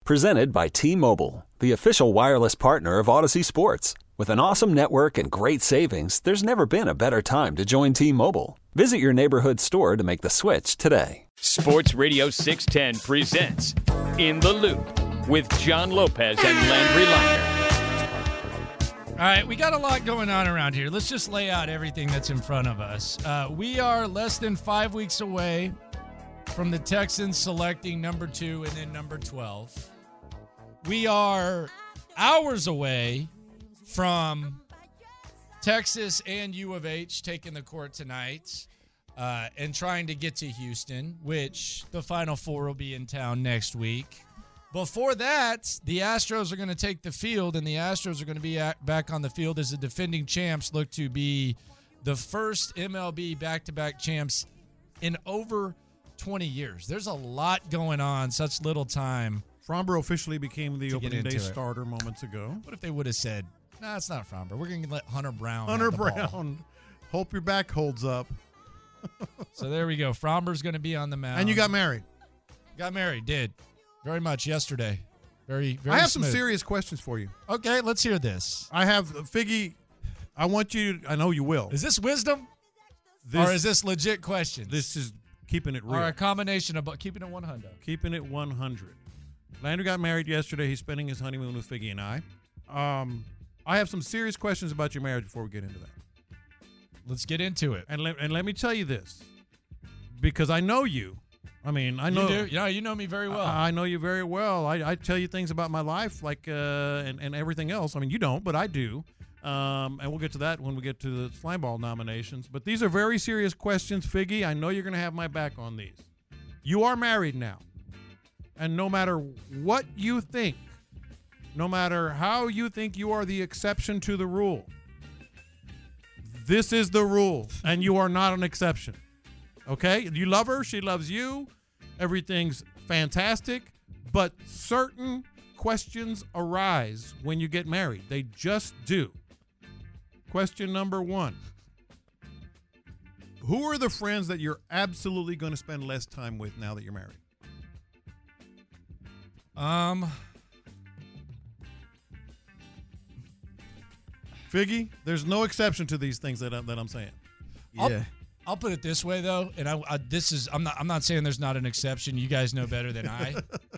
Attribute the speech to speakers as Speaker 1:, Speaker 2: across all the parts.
Speaker 1: Presented by T-Mobile, the official wireless partner of Odyssey Sports. With an awesome network and great savings, there's never been a better time to join T-Mobile. Visit your neighborhood store to make the switch today.
Speaker 2: Sports Radio 610 presents In the Loop with John Lopez and Landry Locker.
Speaker 3: All right, we got a lot going on around here. Let's just lay out everything that's in front of us. We are less than 5 weeks away from the Texans selecting number 2 and then number 12. We are hours away from Texas and U of H taking the court tonight and trying to get to Houston, which the Final Four will be in town next week. Before that, the Astros are going to take the field, and the Astros are going to be back on the field as the defending champs look to be the first MLB back-to-back champs in over 20 years. There's a lot going on, such little time.
Speaker 4: Framber officially became the opening day starter moments ago.
Speaker 3: What if they would have said, "Nah, it's not Framber. We're going to let Hunter Brown
Speaker 4: Hunter
Speaker 3: have the
Speaker 4: Brown.
Speaker 3: ball."
Speaker 4: Hope your back holds up.
Speaker 3: So there we go. Framber's going to be on the mound.
Speaker 4: And you got married.
Speaker 3: Got married, did. Very much yesterday. Very, very
Speaker 4: I have
Speaker 3: smooth.
Speaker 4: some serious questions for you.
Speaker 3: Okay, let's hear this.
Speaker 4: I have, Figgy, I want you, I know you will.
Speaker 3: Is this wisdom? Or is this legit questions?
Speaker 4: This is keeping it real.
Speaker 3: Or a combination of keeping it 100.
Speaker 4: Keeping it 100. Landry got married yesterday. He's spending his honeymoon with Figgy and I. I have some serious questions about your marriage before we get into that.
Speaker 3: Let's get into it.
Speaker 4: And let me tell you this, because I know you. I mean, I know
Speaker 3: you do. Yeah, you know me very well.
Speaker 4: I know you very well. I tell you things about my life, like and everything else. I mean, you don't, but I do. And we'll get to that when we get to the slime ball nominations. But these are very serious questions, Figgy. I know you're going to have my back on these. You are married now, and no matter what you think, no matter how you think you are the exception to the rule, this is the rule, and you are not an exception. Okay? You love her. She loves you. Everything's fantastic. But certain questions arise when you get married. They just do. Question number 1. Who are the friends that you're absolutely going to spend less time with now that you're married? Figgy, there's no exception to these things that I'm saying.
Speaker 5: Yeah.
Speaker 3: I'll put it this way though, and I'm not saying there's not an exception. You guys know better than I.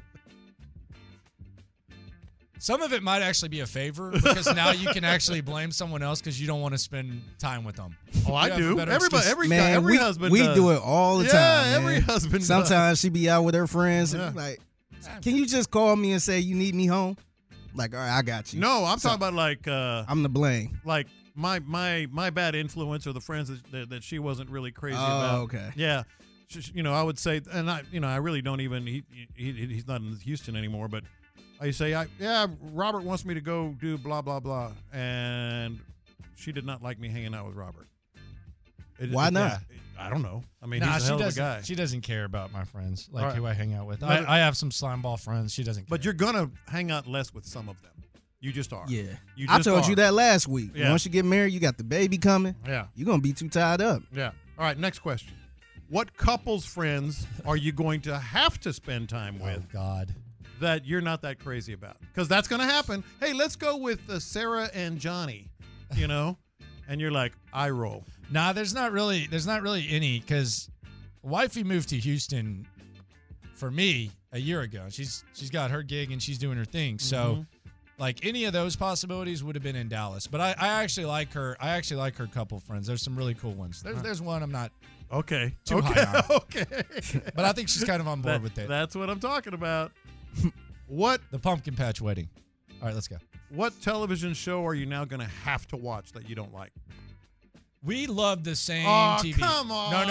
Speaker 3: Some of it might actually be a favor because now you can actually blame someone else because you don't want to spend time with them.
Speaker 4: Oh, I do. Everybody,
Speaker 5: man,
Speaker 4: every husband
Speaker 5: we
Speaker 4: does.
Speaker 5: do it all the time.
Speaker 4: Yeah, every
Speaker 5: man.
Speaker 4: husband
Speaker 5: Sometimes she be out with her friends and
Speaker 4: Yeah.
Speaker 5: be like, can you just call me and say you need me home? Like, all right, I got you.
Speaker 4: No, I'm talking about like
Speaker 5: I'm the blame.
Speaker 4: like my bad influence or the friends that she wasn't really crazy about.
Speaker 5: Oh, okay.
Speaker 4: Yeah. I would say, and I really don't even, he's not in Houston anymore, but I say, Robert wants me to go do blah, blah, blah. And she did not like me hanging out with Robert.
Speaker 5: Why not?
Speaker 4: I don't know. I mean,
Speaker 3: Nah,
Speaker 4: he's a hell of a guy.
Speaker 3: She doesn't care about my friends, like
Speaker 4: All right.
Speaker 3: who I hang out with.
Speaker 4: No,
Speaker 3: I have some slime ball friends. She doesn't care.
Speaker 4: But you're going to hang out less with some of them. You just are.
Speaker 5: Yeah.
Speaker 4: You
Speaker 5: I
Speaker 4: just
Speaker 5: told
Speaker 4: are.
Speaker 5: you that last week.
Speaker 4: Yeah.
Speaker 5: Once you get married, you got the baby coming.
Speaker 4: Yeah.
Speaker 5: You're going to be too tied up.
Speaker 4: Yeah. All right, next question. What couples friends are you going to have to spend time with
Speaker 3: Oh, God.
Speaker 4: that you're not that crazy about? Because that's going to happen. Hey, let's go with Sarah and Johnny, and you're like, eye roll.
Speaker 3: Nah, there's not really any because wifey moved to Houston for me a year ago. She's got her gig and she's doing her thing. So like any of those possibilities would have been in Dallas. But I actually like her. I actually like her couple friends. There's some really cool ones. There's one I'm not
Speaker 4: Okay.
Speaker 3: too high on.
Speaker 4: Okay.
Speaker 3: But I think she's kind of on board with it.
Speaker 4: That's what I'm talking about. What
Speaker 3: The Pumpkin Patch Wedding. All right, let's go.
Speaker 4: What television show are you now going to have to watch that you don't like?
Speaker 3: We love the same
Speaker 4: Oh,
Speaker 3: TV.
Speaker 4: come on.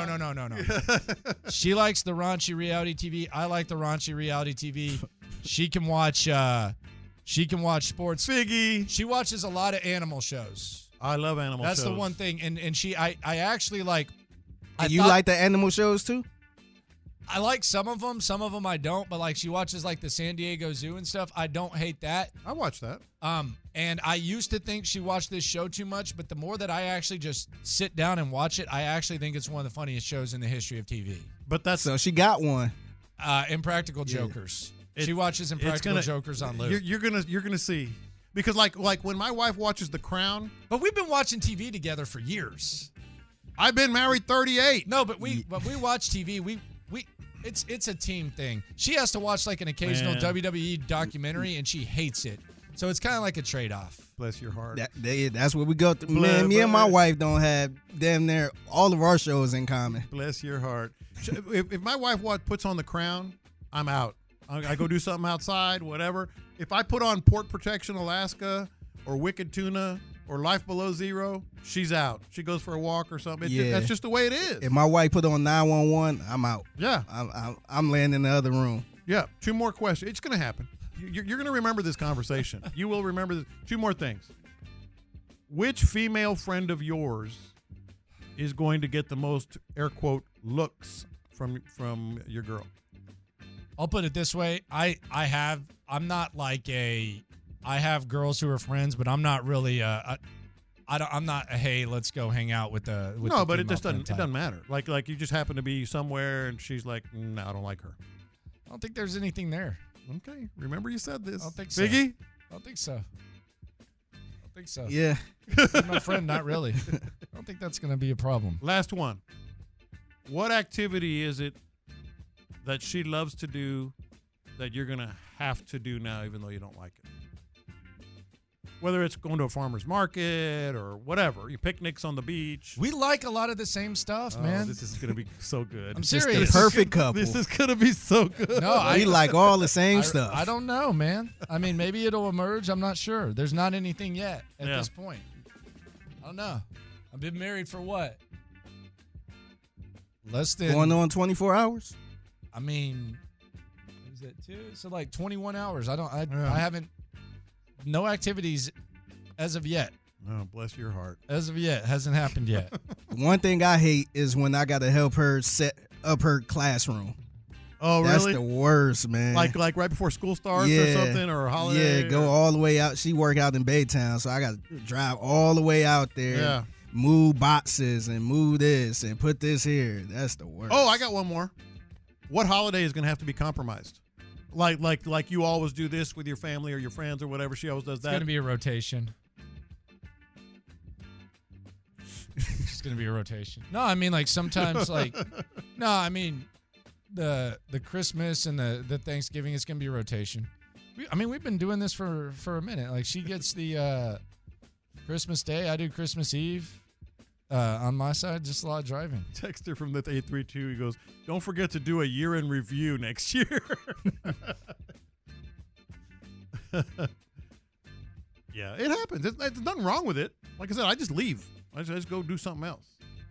Speaker 3: No. She likes the raunchy reality TV. I like the raunchy reality TV. She can watch sports.
Speaker 4: Figgy.
Speaker 3: She watches a lot of animal shows.
Speaker 4: I love animal shows.
Speaker 3: That's the one thing. And I actually like.
Speaker 5: And you like the animal shows too?
Speaker 3: I like some of them. Some of them I don't. But like she watches like the San Diego Zoo and stuff. I don't hate that.
Speaker 4: I watch that.
Speaker 3: And I used to think she watched this show too much, but the more that I actually just sit down and watch it, I actually think it's one of the funniest shows in the history of TV.
Speaker 4: But that's
Speaker 5: So she got one.
Speaker 3: Impractical Jokers. She watches Impractical Jokers on loop.
Speaker 4: You're gonna see, because like when my wife watches The Crown.
Speaker 3: But we've been watching TV together for years.
Speaker 4: I've been married 38.
Speaker 3: No, but we watch TV. We it's a team thing. She has to watch like an occasional WWE documentary, and she hates it. So it's kind of like a trade-off.
Speaker 4: Bless your heart.
Speaker 5: That's what we go through. Man, me and my wife don't have damn near all of our shows in common.
Speaker 4: Bless your heart. If my wife puts on The Crown, I'm out. I go do something outside, whatever. If I put on Port Protection Alaska or Wicked Tuna or Life Below Zero, she's out. She goes for a walk or something. That's just the way it is.
Speaker 5: If my wife put on 911, I'm out.
Speaker 4: Yeah.
Speaker 5: I'm laying in the other room.
Speaker 4: Yeah. 2 more questions. It's going to happen. You're going to remember this conversation. You will remember this. 2 more things. Which female friend of yours is going to get the most, air quote, looks from your girl?
Speaker 3: I'll put it this way. I have girls who are friends, but I'm not really I'm not a, hey, let's go hang out with the
Speaker 4: No, but it
Speaker 3: female
Speaker 4: just
Speaker 3: friend type.
Speaker 4: doesn't matter. Like you just happen to be somewhere and she's like, no, I don't like her.
Speaker 3: I don't think there's anything there.
Speaker 4: Okay. Remember you said this.
Speaker 3: I don't think so.
Speaker 4: Figgy?
Speaker 3: I don't think so.
Speaker 5: Yeah.
Speaker 3: My friend, not really. I don't think that's going to be a problem.
Speaker 4: Last one. What activity is it that she loves to do that you're going to have to do now even though you don't like it? Whether it's going to a farmer's market or whatever, your picnics on the beach.
Speaker 3: We like a lot of the same stuff, man.
Speaker 4: This is going to be so good.
Speaker 3: I'm
Speaker 5: Just
Speaker 3: serious.
Speaker 5: the perfect couple.
Speaker 4: This is going to be so good.
Speaker 3: No,
Speaker 5: We like all the same stuff.
Speaker 3: I don't know, man. I mean, maybe it'll emerge. I'm not sure. There's not anything yet at this point. I don't know. I've been married for what? Less than
Speaker 5: Going on 24 hours?
Speaker 3: I mean, is it 2? So like 21 hours. I haven't. No activities as of yet.
Speaker 4: Oh, bless your heart.
Speaker 3: As of yet, hasn't happened yet.
Speaker 5: One thing I hate is when I got to help her set up her classroom.
Speaker 4: Oh, really?
Speaker 5: That's the worst, man.
Speaker 4: Like right before school starts or something, or a holiday?
Speaker 5: Yeah, go all the way out. She work out in Baytown, so I got to drive all the way out there.
Speaker 4: Yeah.
Speaker 5: Move boxes and move this and put this here. That's the worst.
Speaker 4: Oh, I got one more. What holiday is going to have to be compromised? Like you always do this with your family or your friends or whatever. She always does that.
Speaker 3: It's going to be a rotation. It's going to be a rotation. No, I mean, like sometimes, no, I mean, the Christmas and the Thanksgiving, it's going to be a rotation. We've been doing this for a minute. Like she gets the Christmas Day. I do Christmas Eve. On my side, just a lot of driving.
Speaker 4: Texter from the 832, he goes, don't forget to do a year-end review next year. Yeah, it happens. There's nothing wrong with it. Like I said, I just leave. I just go do something else.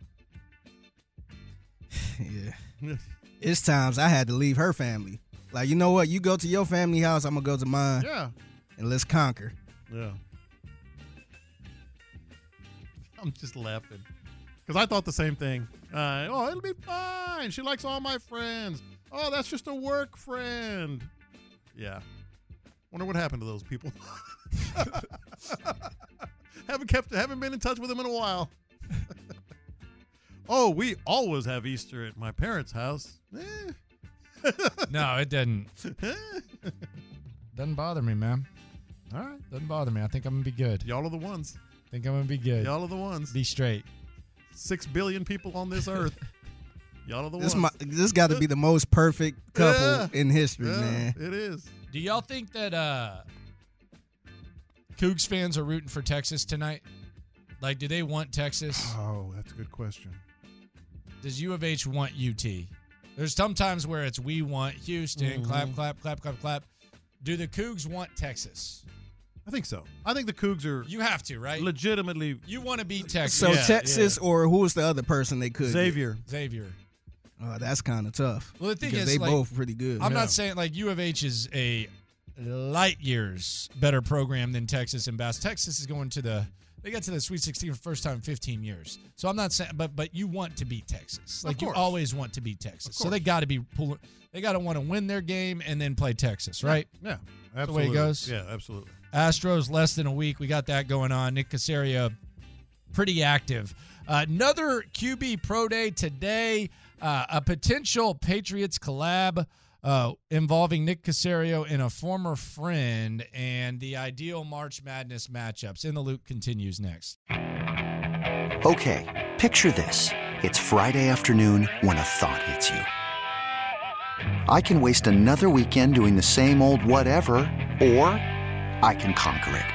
Speaker 5: Yeah. It's times I had to leave her family. Like, you know what? You go to your family house, I'm going to go to mine.
Speaker 4: Yeah.
Speaker 5: And let's conquer.
Speaker 4: Yeah. I'm just laughing because I thought the same thing. It'll be fine. She likes all my friends. Oh, that's just a work friend. Yeah. Wonder what happened to those people. Haven't been in touch with them in a while. Oh, we always have Easter at my parents' house.
Speaker 3: No, it didn't. Doesn't bother me, man. All right, doesn't bother me. I think I'm gonna be good.
Speaker 4: Y'all are the ones.
Speaker 3: Think I'm gonna be good.
Speaker 4: Y'all are the ones.
Speaker 3: Be straight.
Speaker 4: 6 billion people on this earth. Y'all are the ones.
Speaker 5: This got to be the most perfect couple in history, man.
Speaker 4: It is.
Speaker 3: Do y'all think that Cougs fans are rooting for Texas tonight? Like, do they want Texas?
Speaker 4: Oh, that's a good question.
Speaker 3: Does U of H want UT? There's some times where it's we want Houston. Clap, clap, clap, clap, clap. Do the Cougs want Texas?
Speaker 4: I think so. I think the Cougs are.
Speaker 3: You have to, right?
Speaker 4: Legitimately.
Speaker 3: You want to beat Texas.
Speaker 5: So Texas or who was the other person they could?
Speaker 4: Xavier.
Speaker 5: Oh, that's kind of tough.
Speaker 3: Well, the thing
Speaker 5: is,
Speaker 3: is,
Speaker 5: they both pretty good.
Speaker 3: I'm not saying like U of H is a light years better program than Texas and Bass. Texas is going to they got to the Sweet 16 for the first time in 15 years. So I'm not saying, but you want to beat Texas. Like you always want to beat Texas. So they got to be pulling. They got to want to win their game and then play Texas, right?
Speaker 4: Yeah, absolutely.
Speaker 3: That's the way it goes.
Speaker 4: Yeah, absolutely.
Speaker 3: Astros less than a week. We got that going on. Nick Caserio pretty active. Another QB Pro Day today. A potential Patriots collab involving Nick Caserio and a former friend, and the ideal March Madness matchups. In the Loop continues next.
Speaker 6: Okay, picture this. It's Friday afternoon when a thought hits you. I can waste another weekend doing the same old whatever, or I can conquer it.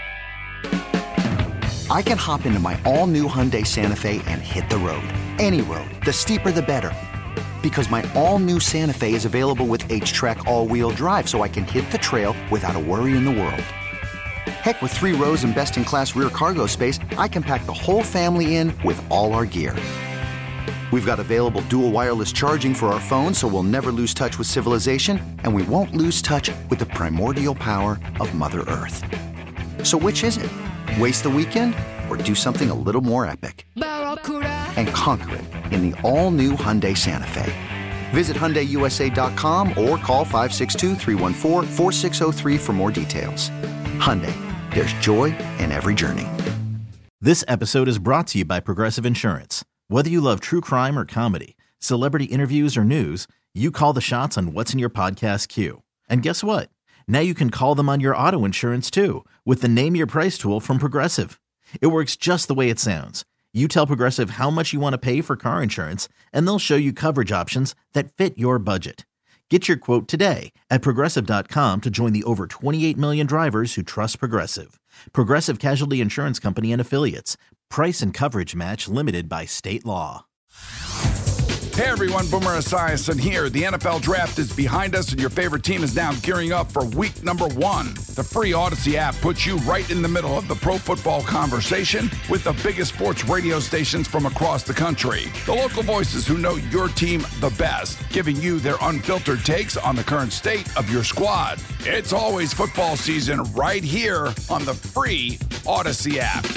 Speaker 6: I can hop into my all-new Hyundai Santa Fe and hit the road. Any road. The steeper, the better. Because my all-new Santa Fe is available with H-Track all-wheel drive, so I can hit the trail without a worry in the world. Heck, with 3 rows and best-in-class rear cargo space, I can pack the whole family in with all our gear. We've got available dual wireless charging for our phones, so we'll never lose touch with civilization, and we won't lose touch with the primordial power of Mother Earth. So which is it? Waste the weekend or do something a little more epic? And conquer it in the all-new Hyundai Santa Fe. Visit HyundaiUSA.com or call 562-314-4603 for more details. Hyundai, there's joy in every journey.
Speaker 7: This episode is brought to you by Progressive Insurance. Whether you love true crime or comedy, celebrity interviews or news, you call the shots on what's in your podcast queue. And guess what? Now you can call them on your auto insurance too with the Name Your Price tool from Progressive. It works just the way it sounds. You tell Progressive how much you want to pay for car insurance, and they'll show you coverage options that fit your budget. Get your quote today at Progressive.com to join the over 28 million drivers who trust Progressive. Progressive Casualty Insurance Company and Affiliates. Price and coverage match limited by state law.
Speaker 8: Hey everyone, Boomer Esiason here. The NFL draft is behind us and your favorite team is now gearing up for week number 1. The free Odyssey app puts you right in the middle of the pro football conversation with the biggest sports radio stations from across the country. The local voices who know your team the best, giving you their unfiltered takes on the current state of your squad. It's always football season right here on the free Odyssey app.